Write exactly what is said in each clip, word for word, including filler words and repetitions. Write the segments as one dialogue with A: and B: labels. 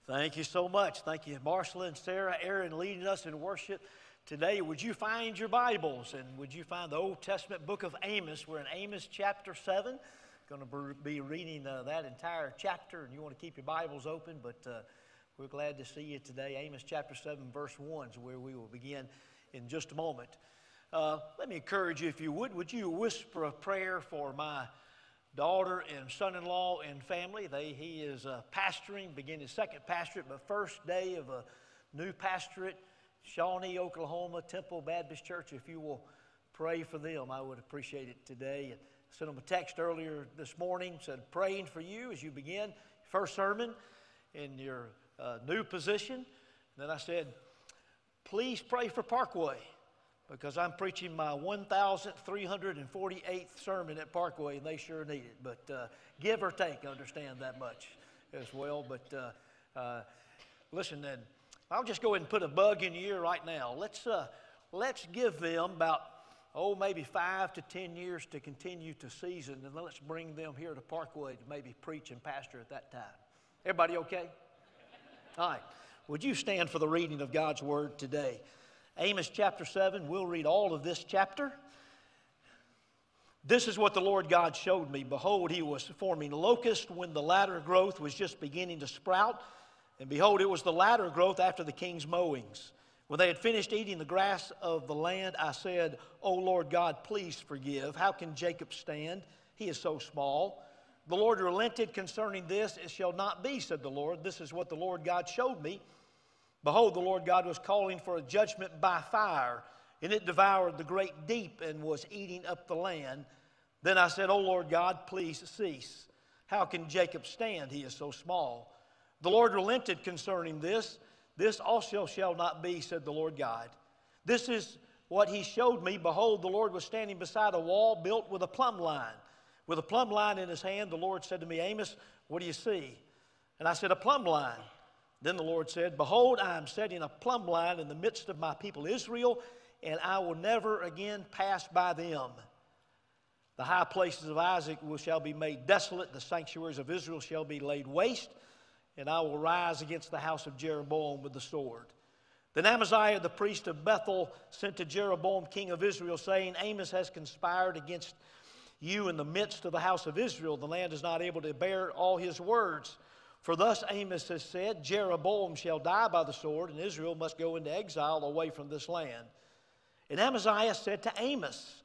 A: Thank you so much. Thank you, Marshall and Sarah, Aaron, leading us in worship today. Would you find your Bibles and would you find the Old Testament book of Amos? We're in Amos chapter seven. Going to be reading uh, that entire chapter, and you want to keep your Bibles open, but uh, we're glad to see you today. Amos chapter seven, verse one is where we will begin in just a moment. Uh, let me encourage you, if you would, would you whisper a prayer for my daughter and son-in-law and family. They, he is uh, pastoring, beginning his second pastorate, but first day of a new pastorate, Shawnee, Oklahoma, Temple Baptist Church. If you will pray for them, I would appreciate it today. And I sent them a text earlier this morning, said praying for you as you begin first sermon in your uh, new position. And then I said, please pray for Parkway, because I'm preaching my one thousand three hundred forty-eighth sermon at Parkway, and they sure need it. But uh, give or take, understand that much as well. But uh, uh, listen, then, I'll just go ahead and put a bug in your ear right now. Let's uh, let's give them about, oh, maybe five to ten years to continue to season, and let's bring them here to Parkway to maybe preach and pastor at that time. Everybody okay? All right. Would you stand for the reading of God's Word today? Amos chapter seven, we'll read all of this chapter. This is what the Lord God showed me. Behold, he was forming locusts when the latter growth was just beginning to sprout. And behold, it was the latter growth after the king's mowings. When they had finished eating the grass of the land, I said, O Lord God, please forgive. How can Jacob stand? He is so small. The Lord relented concerning this. It shall not be, said the Lord. This is what the Lord God showed me. Behold, the Lord God was calling for a judgment by fire, and it devoured the great deep and was eating up the land. Then I said, O Lord God, please cease. How can Jacob stand? He is so small. The Lord relented concerning this. This also shall not be, said the Lord God. This is what he showed me. Behold, the Lord was standing beside a wall built with a plumb line. With a plumb line in his hand, the Lord said to me, Amos, what do you see? And I said, a plumb line. Then the Lord said, behold, I am setting a plumb line in the midst of my people Israel, and I will never again pass by them. The high places of Isaac shall be made desolate, the sanctuaries of Israel shall be laid waste, and I will rise against the house of Jeroboam with the sword. Then Amaziah the priest of Bethel sent to Jeroboam king of Israel, saying, Amos has conspired against you in the midst of the house of Israel. The land is not able to bear all his words. For thus Amos has said, Jeroboam shall die by the sword, and Israel must go into exile away from this land. And Amaziah said to Amos,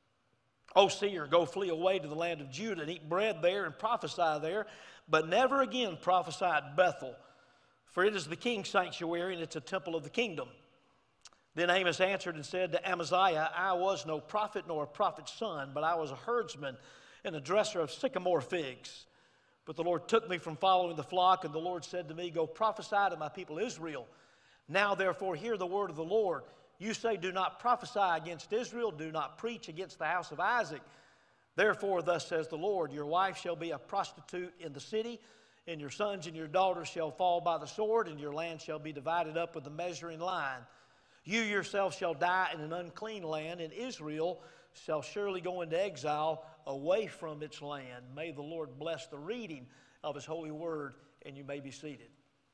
A: O seer, go flee away to the land of Judah, and eat bread there, and prophesy there, but never again prophesy at Bethel, for it is the king's sanctuary, and it's a temple of the kingdom. Then Amos answered and said to Amaziah, I was no prophet nor a prophet's son, but I was a herdsman and a dresser of sycamore figs. But the Lord took me from following the flock, and the Lord said to me, go prophesy to my people Israel. Now therefore hear the word of the Lord. You say, do not prophesy against Israel, do not preach against the house of Isaac. Therefore thus says the Lord, your wife shall be a prostitute in the city, and your sons and your daughters shall fall by the sword, and your land shall be divided up with the measuring line. You yourself shall die in an unclean land, and Israel shall surely go into exile away from its land. May the Lord bless the reading of his holy word, and you may be seated.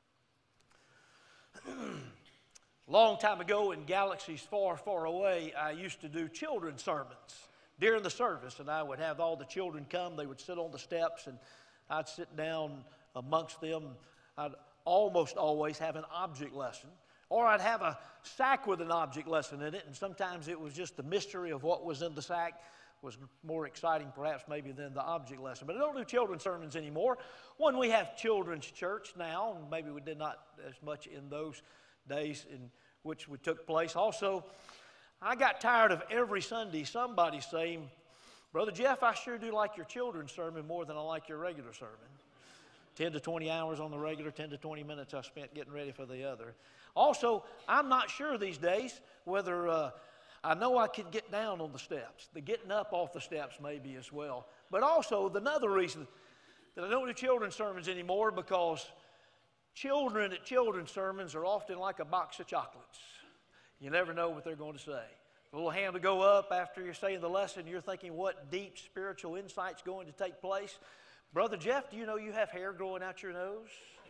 A: Long time ago in galaxies far, far away, I used to do children's sermons during the service, and I would have all the children come. They would sit on the steps, and I'd sit down amongst them. I'd almost always have an object lesson, or I'd have a sack with an object lesson in it, and sometimes it was just the mystery of what was in the sack was more exciting perhaps maybe than the object lesson. But I don't do children's sermons anymore. One, we have children's church now, and maybe we did not as much in those days in which we took place. Also, I got tired of every Sunday somebody saying, Brother Jeff, I sure do like your children's sermon more than I like your regular sermon. ten to twenty hours on the regular, ten to twenty minutes I spent getting ready for the other. Also, I'm not sure these days whether, uh, I know I could get down on the steps. The getting up off the steps maybe as well. But also, another reason that I don't do children's sermons anymore, because children at children's sermons are often like a box of chocolates. You never know what they're going to say. A little hand will go up after you're saying the lesson. You're thinking, what deep spiritual insight's going to take place? Brother Jeff, do you know you have hair growing out your nose?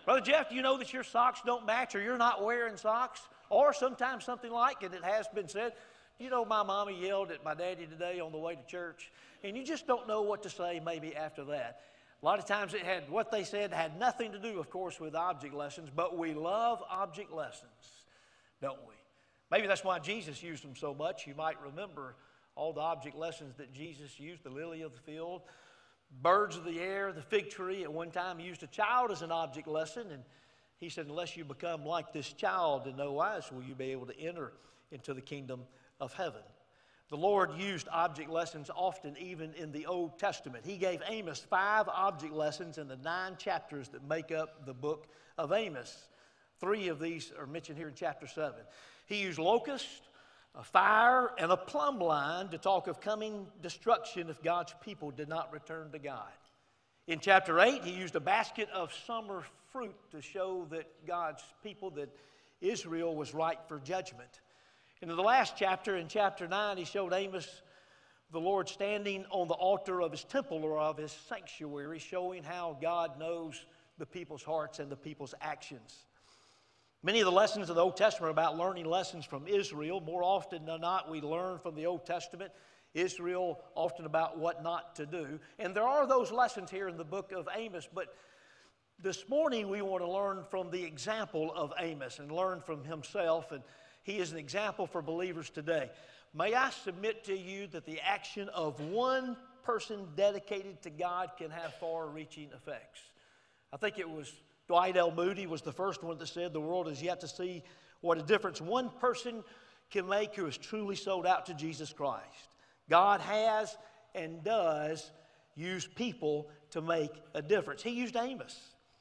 A: Brother Jeff, do you know that your socks don't match or you're not wearing socks? Or sometimes something like, and it has been said, you know, my mommy yelled at my daddy today on the way to church, and you just don't know what to say maybe after that. A lot of times it had, what they said had nothing to do, of course, with object lessons, but we love object lessons, don't we? Maybe that's why Jesus used them so much. You might remember all the object lessons that Jesus used, the lily of the field, birds of the air, the fig tree. At one time he used a child as an object lesson, and he said, unless you become like this child in no wise will you be able to enter into the kingdom of heaven. The Lord used object lessons often even in the Old Testament. He gave Amos five object lessons in the nine chapters that make up the book of Amos. Three of these are mentioned here in chapter seven. He used locust, a fire, and a plumb line to talk of coming destruction if God's people did not return to God. In chapter eight, he used a basket of summer fruit to show that God's people, that Israel was ripe for judgment. And in the last chapter, in chapter nine, he showed Amos the Lord standing on the altar of his temple or of his sanctuary, showing how God knows the people's hearts and the people's actions. Many of the lessons of the Old Testament are about learning lessons from Israel. More often than not, we learn from the Old Testament, Israel often about what not to do. And there are those lessons here in the book of Amos, but this morning we want to learn from the example of Amos and learn from himself, and he is an example for believers today. May I submit to you that the action of one person dedicated to God can have far-reaching effects. I think it was Dwight L. Moody was the first one that said the world is yet to see what a difference one person can make who is truly sold out to Jesus Christ. God has and does use people to make a difference. He used Amos.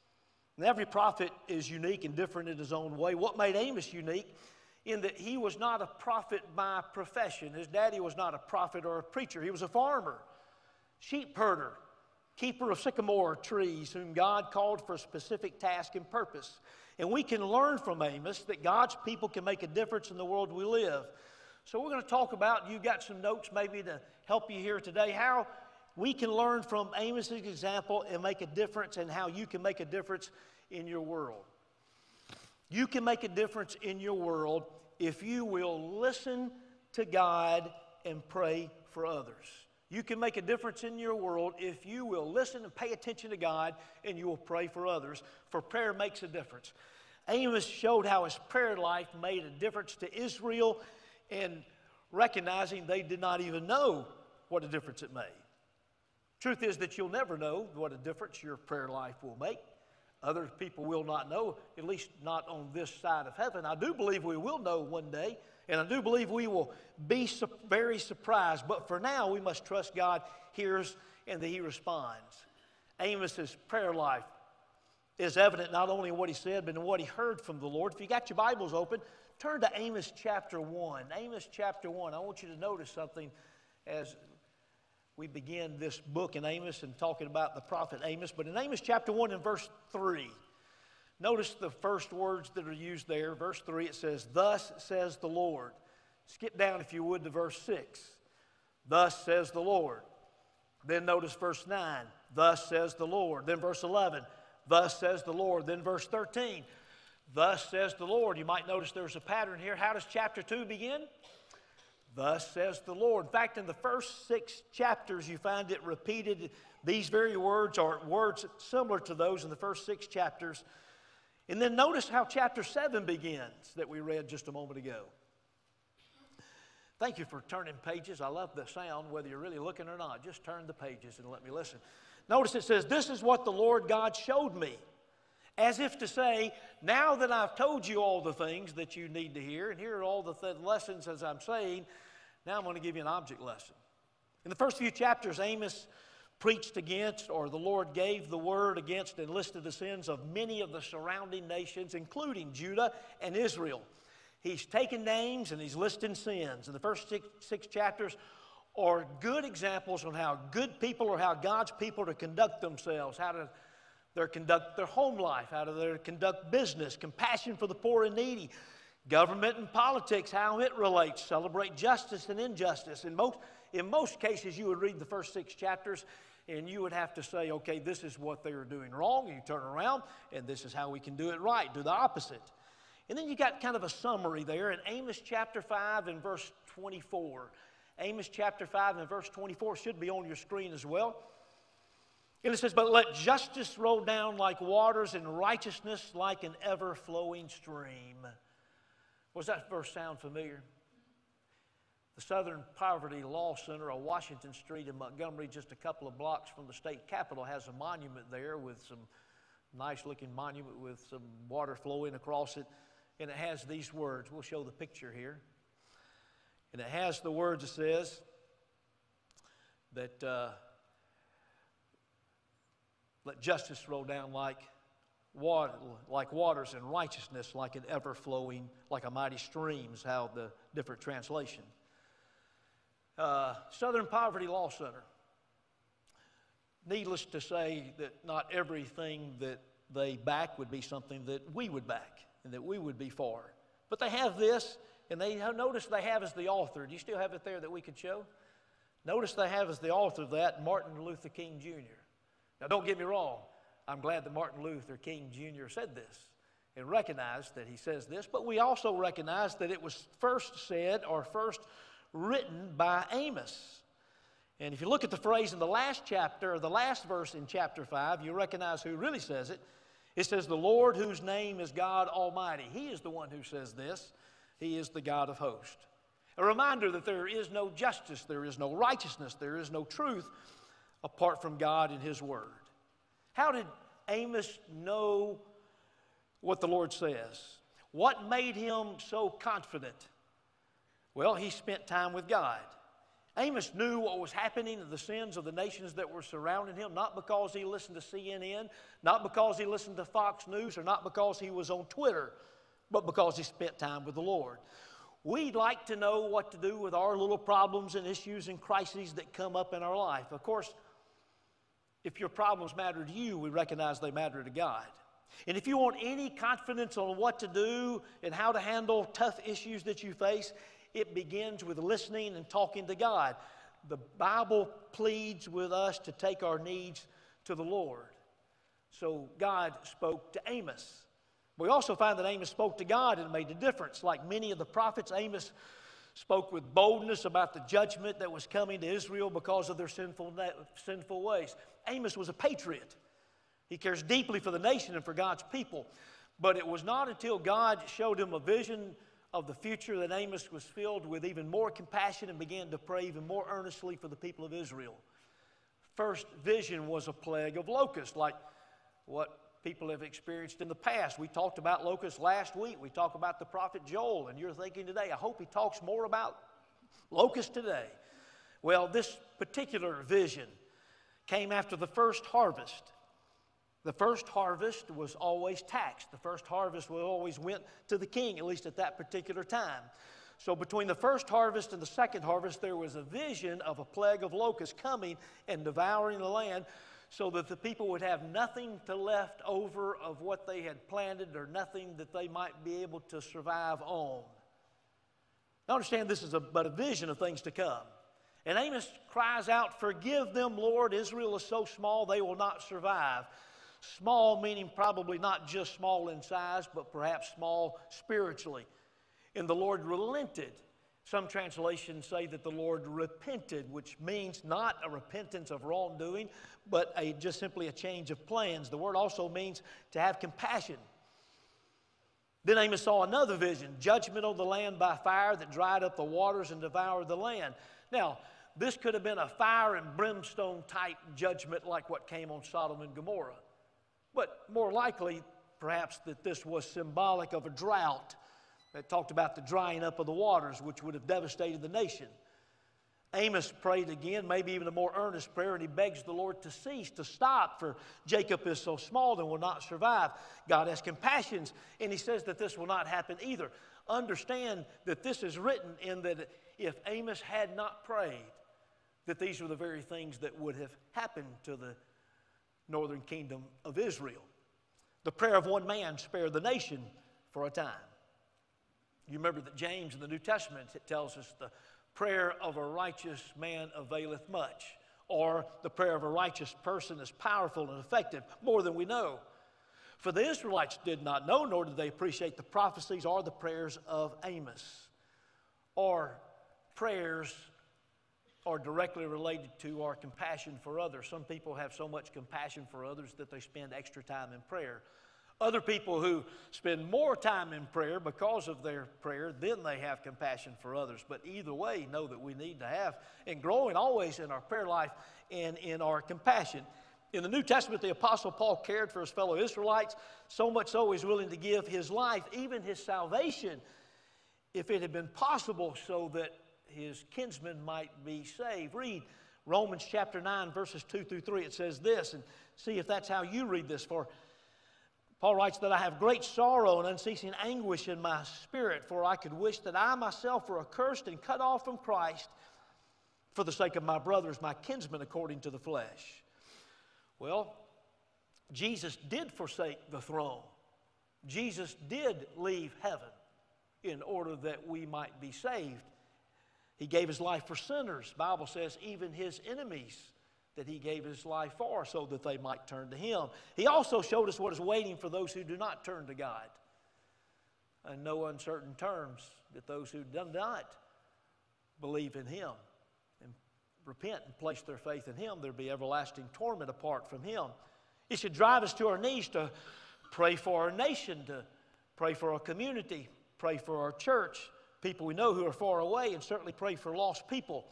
A: And every prophet is unique and different in his own way. What made Amos unique? In that he was not a prophet by profession. His daddy was not a prophet or a preacher. He was a farmer, sheep herder, keeper of sycamore trees, whom God called for a specific task and purpose. And we can learn from Amos that God's people can make a difference in the world we live. So we're going to talk about, you've got some notes maybe to help you here today, how we can learn from Amos's example and make a difference, and how you can make a difference in your world. You can make a difference in your world if you will listen to God and pray for others. You can make a difference in your world if you will listen and pay attention to God and you will pray for others, for prayer makes a difference. Amos showed how his prayer life made a difference to Israel, and recognizing they did not even know what a difference it made. Truth is that you'll never know what a difference your prayer life will make. Other people will not know, at least not on this side of heaven. I do believe we will know one day, and I do believe we will be su- very surprised. But for now, we must trust God hears and that he responds. Amos's prayer life is evident not only in what he said, but in what he heard from the Lord. If you got your Bibles open, turn to Amos chapter one. Amos chapter one. I want you to notice something as we begin this book in Amos and talking about the prophet Amos. But in Amos chapter one and verse three, notice the first words that are used there. Verse three, it says, "Thus says the Lord." Skip down, if you would, to verse six. "Thus says the Lord." Then notice verse nine. "Thus says the Lord." Then verse eleven. "Thus says the Lord." Then verse thirteen. "Thus says the Lord." You might notice there's a pattern here. How does chapter two begin? "Thus says the Lord." In fact, in the first six chapters, you find it repeated. These very words are words similar to those in the first six chapters. And then notice how chapter seven begins that we read just a moment ago. Thank you for turning pages. I love the sound, whether you're really looking or not. Just turn the pages and let me listen. Notice it says, "This is what the Lord God showed me." As if to say, now that I've told you all the things that you need to hear, and here are all the th- lessons as I'm saying, now I'm going to give you an object lesson. In the first few chapters, Amos preached against, or the Lord gave the word against and listed the sins of many of the surrounding nations, including Judah and Israel. He's taken names and he's listing sins. In the first six, six chapters are good examples on how good people or how God's people are to conduct themselves, how to They conduct their home life, how do they conduct business, compassion for the poor and needy, government and politics, how it relates, celebrate justice and injustice. In most, in most cases, you would read the first six chapters, and you would have to say, okay, this is what they are doing wrong, and you turn around, and this is how we can do it right, do the opposite. And then you got kind of a summary there in Amos chapter five and verse twenty-four. Amos chapter five and verse twenty-four should be on your screen as well. And it says, but let justice roll down like waters and righteousness like an ever-flowing stream. Does that verse sound familiar? The Southern Poverty Law Center on Washington Street in Montgomery, just a couple of blocks from the state capitol, has a monument there with some nice-looking monument with some water flowing across it. And it has these words. We'll show the picture here. And it has the words that says that uh, let justice roll down like water, like waters, and righteousness like an ever-flowing, like a mighty stream is how the different translation. Uh, Southern Poverty Law Center. Needless to say that not everything that they back would be something that we would back and that we would be for. But they have this, and they notice they have as the author. Do you still have it there that we could show? Notice they have as the author of that Martin Luther King Junior Now, don't get me wrong. I'm glad that Martin Luther King Junior said this and recognized that he says this, but we also recognize that it was first said or first written by Amos. And if you look at the phrase in the last chapter, or the last verse in chapter five, you recognize who really says it. It says, the Lord whose name is God Almighty. He is the one who says this. He is the God of hosts. A reminder that there is no justice, there is no righteousness, there is no truth apart from God and His Word. How did Amos know what the Lord says? What made him so confident? Well, he spent time with God. Amos knew what was happening to the sins of the nations that were surrounding him, not because he listened to C N N, not because he listened to Fox News, or not because he was on Twitter, but because he spent time with the Lord. We'd like to know what to do with our little problems and issues and crises that come up in our life. Of course, if your problems matter to you, we recognize they matter to God. And if you want any confidence on what to do and how to handle tough issues that you face, it begins with listening and talking to God. The Bible pleads with us to take our needs to the Lord. So God spoke to Amos. We also find that Amos spoke to God and made a difference. Like many of the prophets, Amos spoke with boldness about the judgment that was coming to Israel because of their sinful, sinful ways. Amos was a patriot. He cares deeply for the nation and for God's people. But it was not until God showed him a vision of the future that Amos was filled with even more compassion and began to pray even more earnestly for the people of Israel. First vision was a plague of locusts, like what people have experienced in the past. We talked about locusts last week. We talked about the prophet Joel, and you're thinking today, I hope he talks more about locusts today. Well, this particular vision came after the first harvest. The first harvest was always taxed. The first harvest always went to the king, at least at that particular time. So between the first harvest and the second harvest, there was a vision of a plague of locusts coming and devouring the land so that the people would have nothing to left over of what they had planted or nothing that they might be able to survive on. Now understand this is a, but a vision of things to come. And Amos cries out, "Forgive them, Lord. Israel is so small they will not survive." Small meaning probably not just small in size, but perhaps small spiritually. And the Lord relented. Some translations say that the Lord repented, which means not a repentance of wrongdoing, but a, just simply a change of plans. The word also means to have compassion. Then Amos saw another vision, judgment on the land by fire that dried up the waters and devoured the land. Now, this could have been a fire and brimstone type judgment like what came on Sodom and Gomorrah. But more likely, perhaps, that this was symbolic of a drought. It talked about the drying up of the waters, which would have devastated the nation. Amos prayed again, maybe even a more earnest prayer, and he begs the Lord to cease, to stop, for Jacob is so small and will not survive. God has compassion, and he says that this will not happen either. Understand that this is written in that if Amos had not prayed, that these were the very things that would have happened to the northern kingdom of Israel. The prayer of one man spared the nation for a time. You remember that James in the New Testament, it tells us the prayer of a righteous man availeth much. or the prayer of a righteous person is powerful and effective, more than we know. For the Israelites did not know, nor did they appreciate the prophecies or the prayers of Amos, or prayers are directly related to our compassion for others. Some people have so much compassion for others that they spend extra time in prayer. Other people who spend more time in prayer because of their prayer, then they have compassion for others. But either way, know that we need to have, and growing always in our prayer life and in our compassion. In the New Testament, the Apostle Paul cared for his fellow Israelites, so much so he's willing to give his life, even his salvation, if it had been possible, so that his kinsmen might be saved. Read Romans chapter nine, verses two through three. It says this, and see if that's how you read this. For Paul writes that I have great sorrow and unceasing anguish in my spirit, for I could wish that I myself were accursed and cut off from Christ for the sake of my brothers, my kinsmen according to the flesh. Well, Jesus did forsake the throne. Jesus did leave heaven in order that we might be saved. He gave his life for sinners. The Bible says even his enemies that he gave his life for so that they might turn to him. He also showed us what is waiting for those who do not turn to God. In no uncertain terms, that those who do not believe in him and repent and place their faith in him, there'll be everlasting torment apart from him. It should drive us to our knees to pray for our nation, to pray for our community, pray for our church, people we know who are far away, and certainly pray for lost people.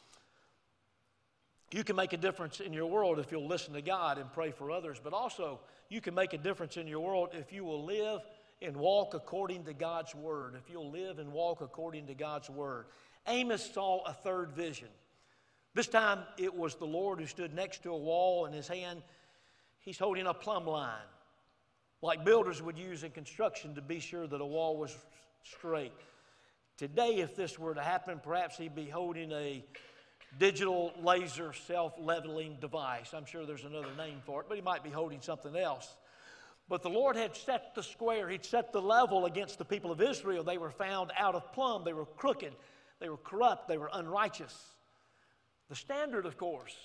A: You can make a difference in your world if you'll listen to God and pray for others, but also you can make a difference in your world if you will live and walk according to God's word, if you'll live and walk according to God's word. Amos saw a third vision. This time it was the Lord who stood next to a wall. In his hand he's holding a plumb line, like builders would use in construction to be sure that a wall was straight. Today, if this were to happen, perhaps he'd be holding a digital laser self-leveling device. I'm sure there's another name for it, but he might be holding something else. But the Lord had set the square, he'd set the level against the people of Israel. They were found out of plumb, they were crooked, they were corrupt, they were unrighteous. The standard, of course,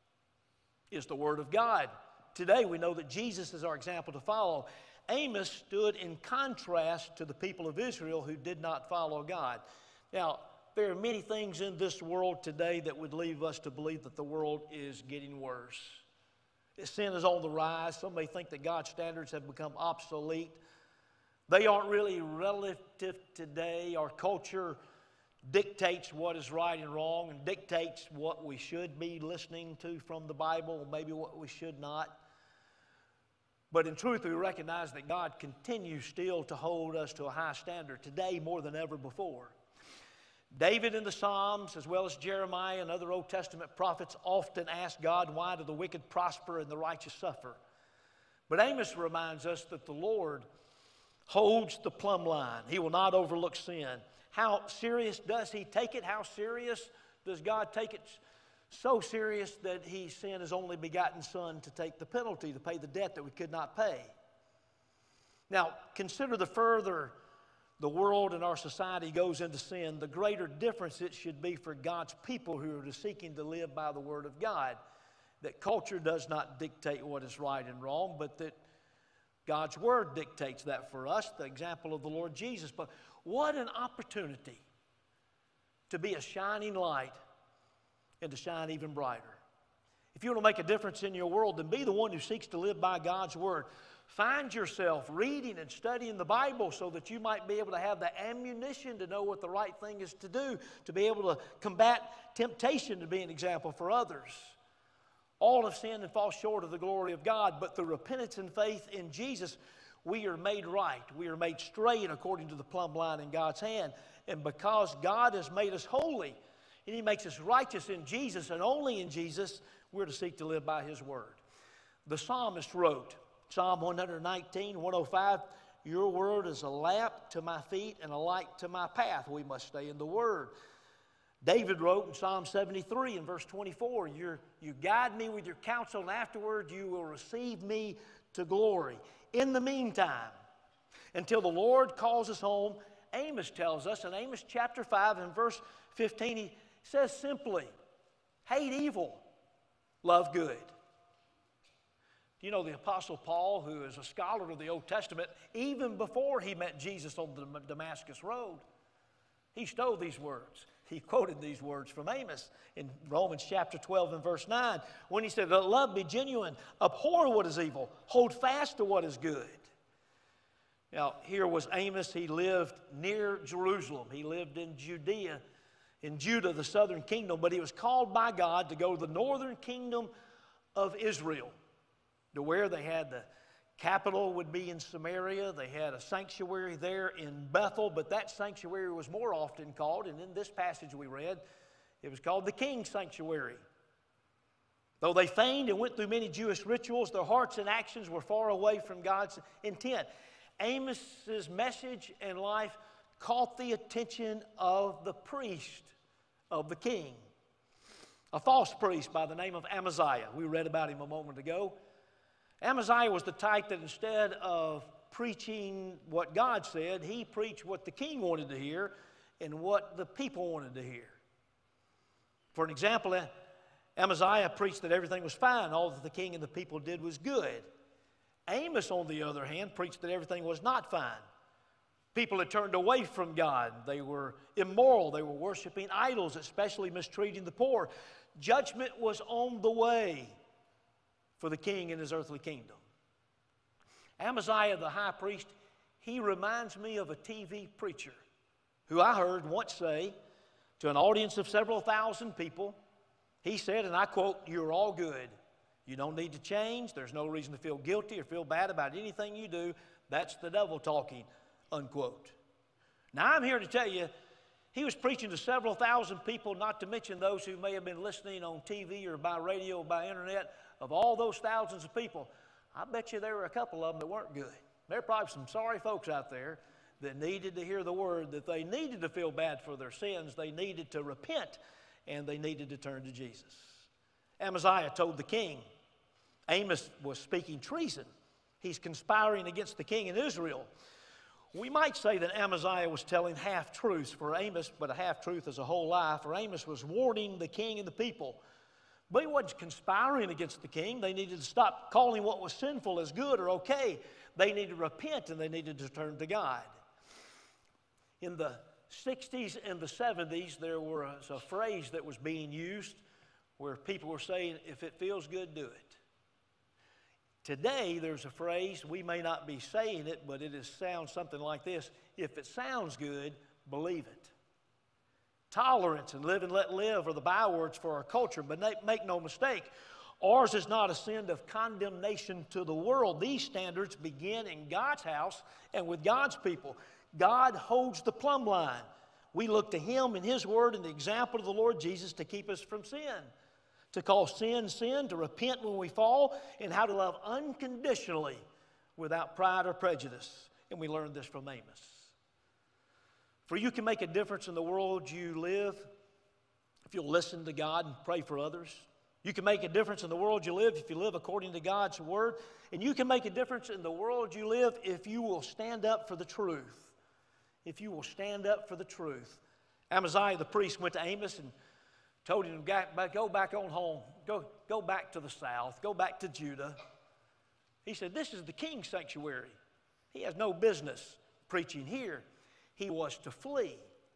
A: is the Word of God. Today we know that Jesus is our example to follow. Amos stood in contrast to the people of Israel who did not follow God. Now, there are many things in this world today that would lead us to believe that the world is getting worse. Sin is on the rise. Some may think that God's standards have become obsolete. They aren't really relative today. Our culture dictates what is right and wrong and dictates what we should be listening to from the Bible, maybe what we should not. But in truth, we recognize that God continues still to hold us to a high standard today more than ever before. David in the Psalms, as well as Jeremiah and other Old Testament prophets, often ask God, why do the wicked prosper and the righteous suffer? But Amos reminds us that the Lord holds the plumb line. He will not overlook sin. How serious does he take it? How serious does God take it? So serious that he sent his only begotten Son to take the penalty, to pay the debt that we could not pay. Now, consider the further the world and our society goes into sin, the greater difference it should be for God's people who are seeking to live by the Word of God. That culture does not dictate what is right and wrong, but that God's Word dictates that for us, the example of the Lord Jesus. But what an opportunity to be a shining light and to shine even brighter. If you want to make a difference in your world, then be the one who seeks to live by God's Word. Find yourself reading and studying the Bible so that you might be able to have the ammunition to know what the right thing is to do, to be able to combat temptation, to be an example for others. All have sinned and fall short of the glory of God, but through repentance and faith in Jesus, we are made right. We are made straight according to the plumb line in God's hand. And because God has made us holy, and He makes us righteous in Jesus and only in Jesus, we're to seek to live by His Word. The psalmist wrote, Psalm one nineteen, one oh five, your word is a lamp to my feet and a light to my path. We must stay in the Word. David wrote in Psalm seventy-three in verse twenty-four, You're, you guide me with your counsel, and afterward you will receive me to glory. In the meantime, until the Lord calls us home, Amos tells us in Amos chapter five and verse fifteen, he says simply, hate evil, Love good. You know, the Apostle Paul, who is a scholar of the Old Testament, even before he met Jesus on the Damascus Road, he stole these words. He quoted these words from Amos in Romans chapter twelve and verse nine, when he said, "Let love be genuine, abhor what is evil, hold fast to what is good." Now, here was Amos. He lived near Jerusalem. He lived in Judea, in Judah, the southern kingdom, but he was called by God to go to the northern kingdom of Israel, to where they had the capital would be in Samaria. They had a sanctuary there in Bethel, but that sanctuary was more often called, and in this passage we read, it was called the King's Sanctuary. Though they feigned and went through many Jewish rituals, their hearts and actions were far away from God's intent. Amos's message and life caught the attention of the priest of the king, a false priest by the name of Amaziah. We read about him a moment ago. Amaziah was the type that instead of preaching what God said, he preached what the king wanted to hear and what the people wanted to hear. For an example, Amaziah preached that everything was fine, all that the king and the people did was good. Amos, on the other hand, preached that everything was not fine. People had turned away from God. They were immoral. They were worshiping idols, especially mistreating the poor. Judgment was on the way for the king and his earthly kingdom. Amaziah, the high priest, he reminds me of a T V preacher who I heard once say to an audience of several thousand people, he said, and I quote, "You're all good. You don't need to change. There's no reason to feel guilty or feel bad about anything you do. That's the devil talking," unquote. Now, I'm here to tell you, he was preaching to several thousand people, not to mention those who may have been listening on T V or by radio or by internet. Of all those thousands of people, I bet you there were a couple of them that weren't good. There are probably some sorry folks out there that needed to hear the word, that they needed to feel bad for their sins, they needed to repent, and they needed to turn to Jesus. Amaziah told the king, Amos was speaking treason. He's conspiring against the king in Israel. We might say that Amaziah was telling half-truths for Amos, but a half-truth is a whole lie. For Amos was warning the king and the people. But he wasn't conspiring against the king. They needed to stop calling what was sinful as good or okay. They needed to repent, and they needed to turn to God. In the sixties and the seventies, there was a phrase that was being used where people were saying, if it feels good, do it. Today, there's a phrase, we may not be saying it, but it is, sounds something like this: if it sounds good, believe it. Tolerance and live and let live are the bywords for our culture, but make no mistake, ours is not a sin of condemnation to the world. These standards begin in God's house and with God's people. God holds the plumb line. We look to Him and His Word and the example of the Lord Jesus to keep us from sin, to call sin sin, to repent when we fall, and how to love unconditionally without pride or prejudice. And we learned this from Amos. For you can make a difference in the world you live if you'll listen to God and pray for others. You can make a difference in the world you live if you live according to God's Word. And you can make a difference in the world you live if you will stand up for the truth. If you will stand up for the truth. Amaziah the priest went to Amos and told him, go back on home. Go, go back to the south. Go back to Judah. He said, this is the king's sanctuary. He has no business preaching here. He was to flee.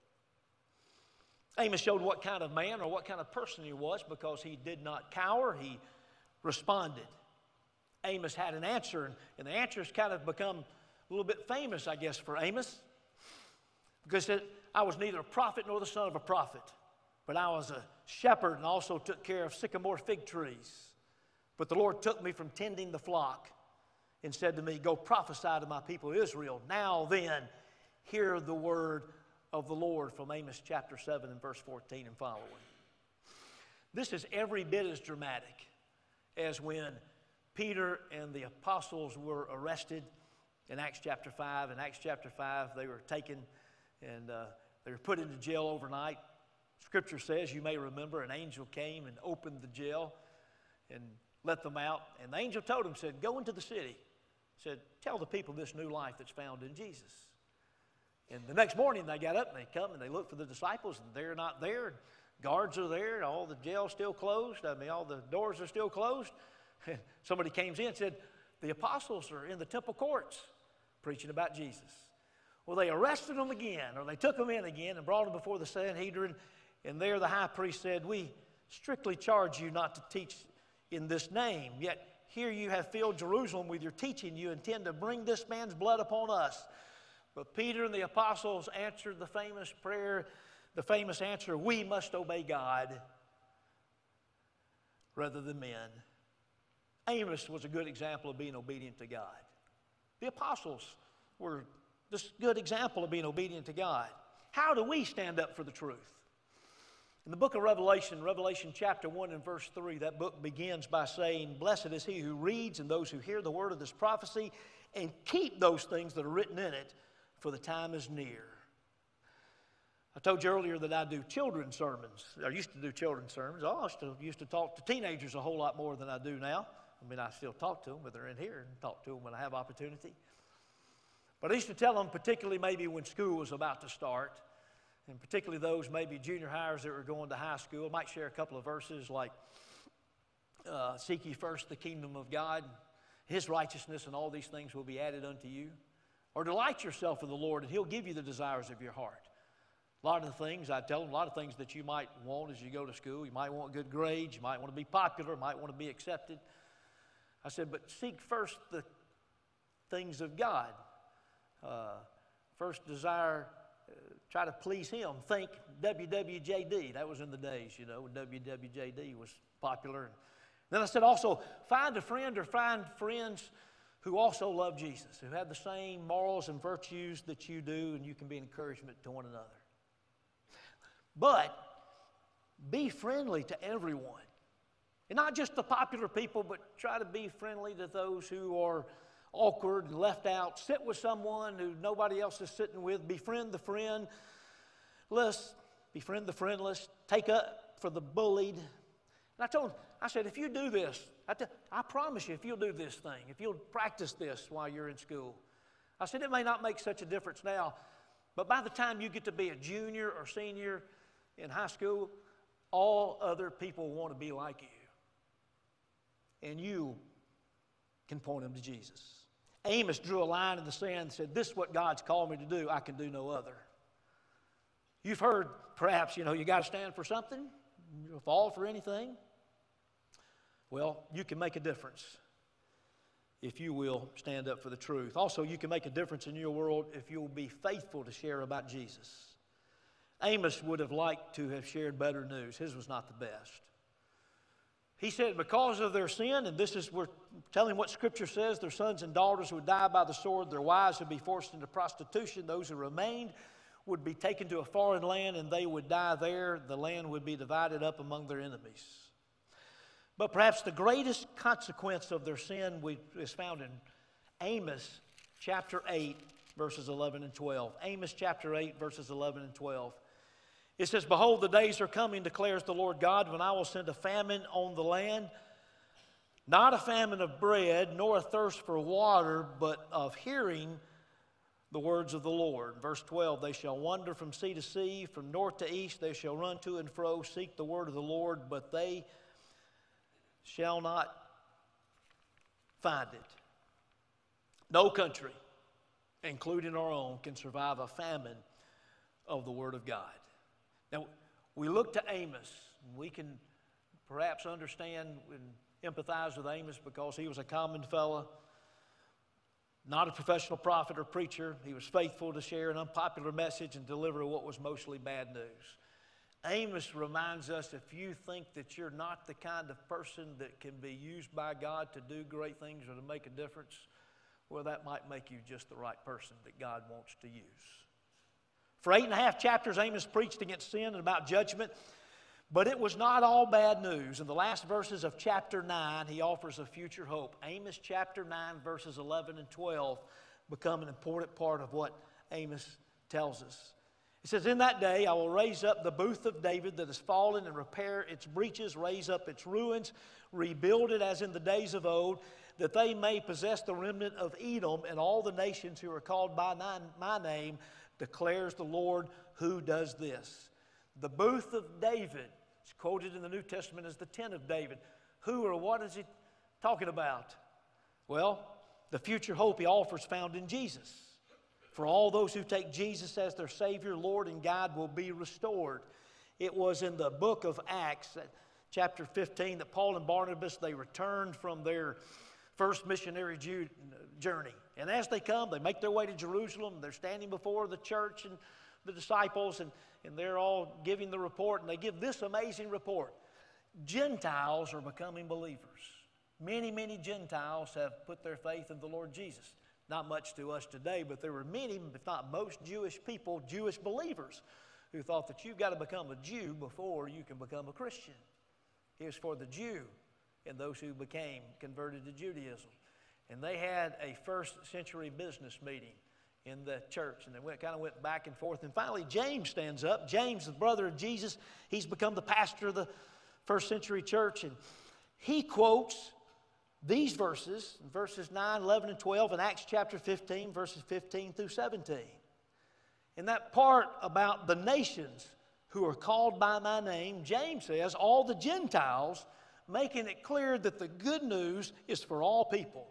A: Amos showed what kind of man or what kind of person he was because he did not cower. He responded. Amos had an answer, and the answer has kind of become a little bit famous, I guess, for Amos. Because it, I was neither a prophet nor the son of a prophet, but I was a shepherd and also took care of sycamore fig trees. But the Lord took me from tending the flock and said to me, go prophesy to my people Israel. Now then, hear the word of the Lord, from Amos chapter seven and verse fourteen and following. This is every bit as dramatic as when Peter and the apostles were arrested in Acts chapter five. In Acts chapter five, they were taken and uh, they were put into jail overnight. Scripture says, you may remember, an angel came and opened the jail and let them out. And the angel told them, said, go into the city. Said, tell the people this new life that's found in Jesus. And the next morning they got up and they come and they looked for the disciples, and they're not there. guards are there, and all the jail's still closed. I mean, all the doors are still closed. Somebody came in and said, the apostles are in the temple courts preaching about Jesus. Well, they arrested them again, or they took them in again and brought them before the Sanhedrin. And there the high priest said, we strictly charge you not to teach in this name. Yet here you have filled Jerusalem with your teaching. You intend to bring this man's blood upon us. But Peter and the apostles answered the famous prayer, the famous answer, we must obey God rather than men. Amos was a good example of being obedient to God. The apostles were this good example of being obedient to God. How do we stand up for the truth? In the book of Revelation, Revelation chapter one and verse three, that book begins by saying, blessed is he who reads and those who hear the word of this prophecy and keep those things that are written in it, for the time is near. I told you earlier that I do children's sermons. I used to do children's sermons. Oh, I still used to talk to teenagers a whole lot more than I do now. I mean, I still talk to them, but they're in here and talk to them when I have opportunity. But I used to tell them, particularly maybe when school was about to start, and particularly those maybe junior hires that were going to high school, I might share a couple of verses like, uh, seek ye first the kingdom of God, his righteousness, and all these things will be added unto you. Or delight yourself in the Lord, and he'll give you the desires of your heart. A lot of the things, I tell them, a lot of things that you might want as you go to school. You might want good grades. You might want to be popular. Might want to be accepted. I said, but seek first the things of God. Uh, first desire, uh, try to please him. Think W W J D. That was in the days, you know, when W W J D was popular. And then I said also, find a friend or find friends who also love Jesus, who have the same morals and virtues that you do, and you can be an encouragement to one another. But be friendly to everyone. And not just the popular people, but try to be friendly to those who are awkward and left out. Sit with someone who nobody else is sitting with. Befriend the friend. Let's befriend the friendless. Take up for the bullied. And I told him, I said, if you do this, I, t- I promise you, if you'll do this thing, if you'll practice this while you're in school, I said, it may not make such a difference now, but by the time you get to be a junior or senior in high school, all other people want to be like you. And you can point them to Jesus. Amos drew a line in the sand and said, this is what God's called me to do. I can do no other. You've heard, perhaps, you know, you got to stand for something. You'll fall for anything. Well, you can make a difference if you will stand up for the truth. Also, you can make a difference in your world if you'll be faithful to share about Jesus. Amos would have liked to have shared better news. His was not the best. He said because of their sin, and this is, we're telling what Scripture says, their sons and daughters would die by the sword, their wives would be forced into prostitution, those who remained would be taken to a foreign land and they would die there. The land would be divided up among their enemies. But perhaps the greatest consequence of their sin is found in Amos chapter eight, verses eleven and twelve. Amos chapter eight, verses eleven and twelve. It says, behold, the days are coming, declares the Lord God, when I will send a famine on the land, not a famine of bread, nor a thirst for water, but of hearing the words of the Lord. Verse twelve, they shall wander from sea to sea, from north to east, they shall run to and fro, seek the word of the Lord, but they shall not find it. No country, including our own, can survive a famine of the word of God. Now, we look to Amos. We can perhaps understand and empathize with Amos because he was a common fellow, not a professional prophet or preacher. He was faithful to share an unpopular message and deliver what was mostly bad news. Amos reminds us, if you think that you're not the kind of person that can be used by God to do great things or to make a difference, well, that might make you just the right person that God wants to use. For eight and a half chapters, Amos preached against sin and about judgment, but it was not all bad news. In the last verses of chapter nine, he offers a future hope. Amos chapter nine, verses eleven and twelve become an important part of what Amos tells us. It says, in that day I will raise up the booth of David that has fallen and repair its breaches, raise up its ruins, rebuild it as in the days of old, that they may possess the remnant of Edom and all the nations who are called by my name, declares the Lord who does this. The booth of David. It's quoted in the New Testament as the tent of David. Who or what is he talking about? Well, the future hope he offers found in Jesus. For all those who take Jesus as their Savior, Lord, and God will be restored. It was in the book of Acts, chapter fifteen, that Paul and Barnabas, they returned from their first missionary journey. And as they come, they make their way to Jerusalem. They're standing before the church and the disciples, and, and they're all giving the report, and they give this amazing report. Gentiles are becoming believers. Many, many Gentiles have put their faith in the Lord Jesus. Not much to us today, but there were many, if not most, Jewish people, Jewish believers, who thought that you've got to become a Jew before you can become a Christian. It was for the Jew and those who became converted to Judaism. And they had a first century business meeting in the church, and they went, kind of went back and forth. And finally, James stands up. James, the brother of Jesus, he's become the pastor of the first century church, and he quotes these verses, verses nine, eleven, and twelve in Acts chapter fifteen, verses fifteen through seventeen. In that part about the nations who are called by my name, James says, all the Gentiles, making it clear that the good news is for all people.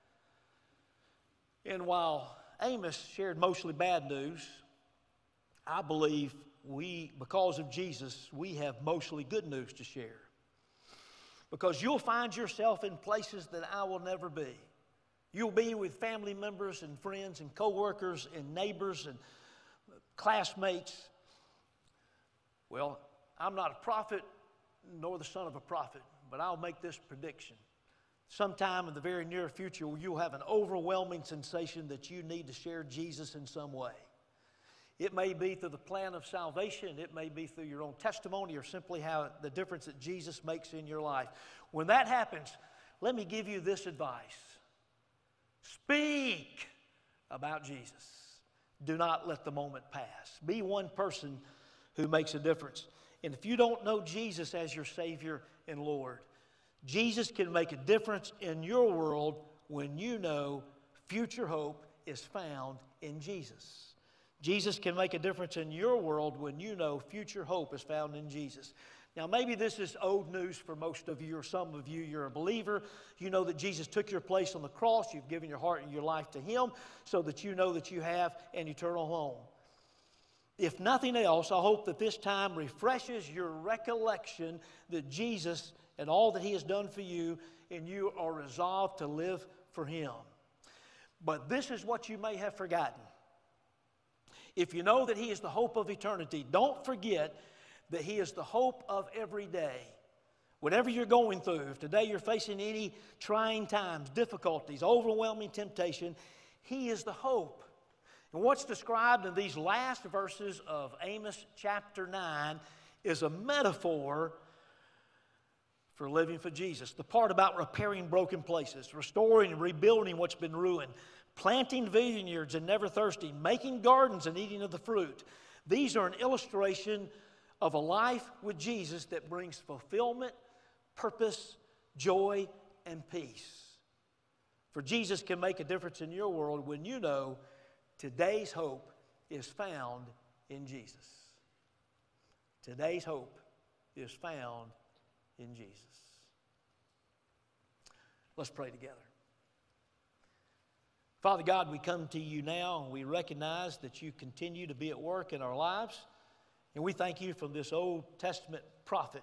A: And while Amos shared mostly bad news, I believe we, because of Jesus, we have mostly good news to share. Because you'll find yourself in places that I will never be. You'll be with family members and friends and co-workers and neighbors and classmates. Well, I'm not a prophet nor the son of a prophet, but I'll make this prediction. Sometime in the very near future, you'll have an overwhelming sensation that you need to share Jesus in some way. It may be through the plan of salvation. It may be through your own testimony, or simply how the difference that Jesus makes in your life. When that happens, let me give you this advice. Speak about Jesus. Do not let the moment pass. Be one person who makes a difference. And if you don't know Jesus as your Savior and Lord, Jesus can make a difference in your world when you know future hope is found in Jesus. Jesus can make a difference in your world when you know future hope is found in Jesus. Now, maybe this is old news for most of you, or some of you. You're a believer. You know that Jesus took your place on the cross. You've given your heart and your life to Him so that you know that you have an eternal home. If nothing else, I hope that this time refreshes your recollection that Jesus and all that He has done for you, and you are resolved to live for Him. But this is what you may have forgotten. If you know that He is the hope of eternity, don't forget that He is the hope of every day. Whatever you're going through, if today you're facing any trying times, difficulties, overwhelming temptation, He is the hope. And what's described in these last verses of Amos chapter nine is a metaphor for living for Jesus. The part about repairing broken places, restoring and rebuilding what's been ruined, planting vineyards and never thirsting, making gardens and eating of the fruit. These are an illustration of a life with Jesus that brings fulfillment, purpose, joy, and peace. For Jesus can make a difference in your world when you know today's hope is found in Jesus. Today's hope is found in Jesus. Let's pray together. Father God, we come to you now and we recognize that you continue to be at work in our lives. And we thank you for this Old Testament prophet.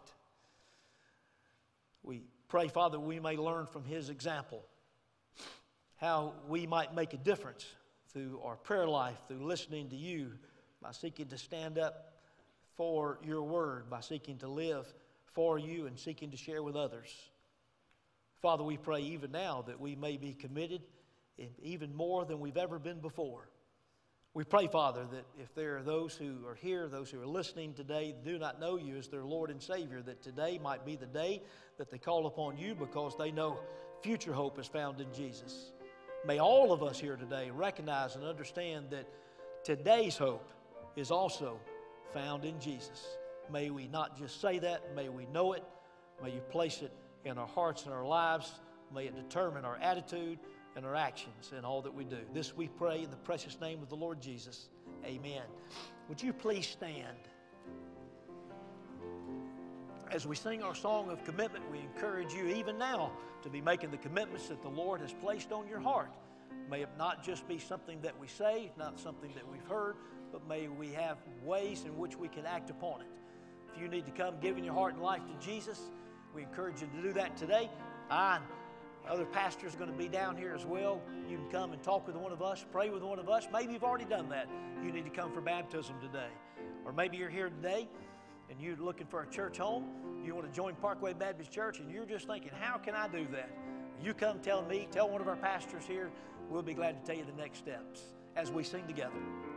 A: We pray, Father, we may learn from his example how we might make a difference through our prayer life, through listening to you, by seeking to stand up for your word, by seeking to live for you and seeking to share with others. Father, we pray even now that we may be committed even more than we've ever been before. We pray, Father, that if there are those who are here, those who are listening today, do not know you as their Lord and Savior, that today might be the day that they call upon you because they know future hope is found in Jesus. May all of us here today recognize and understand that today's hope is also found in Jesus. May we not just say that, may we know it, may you place it in our hearts and our lives, may it determine our attitude and our actions in all that we do. This we pray in the precious name of the Lord Jesus. Amen. Would you please stand? As we sing our song of commitment, we encourage you even now to be making the commitments that the Lord has placed on your heart. May it not just be something that we say, not something that we've heard, but may we have ways in which we can act upon it. If you need to come giving your heart and life to Jesus, we encourage you to do that today. I and other pastors are going to be down here as well. You can come and talk with one of us, pray with one of us. Maybe you've already done that. You need to come for baptism today. Or maybe you're here today and you're looking for a church home. You want to join Parkway Baptist Church and you're just thinking, how can I do that? You come tell me, tell one of our pastors here. We'll be glad to tell you the next steps as we sing together.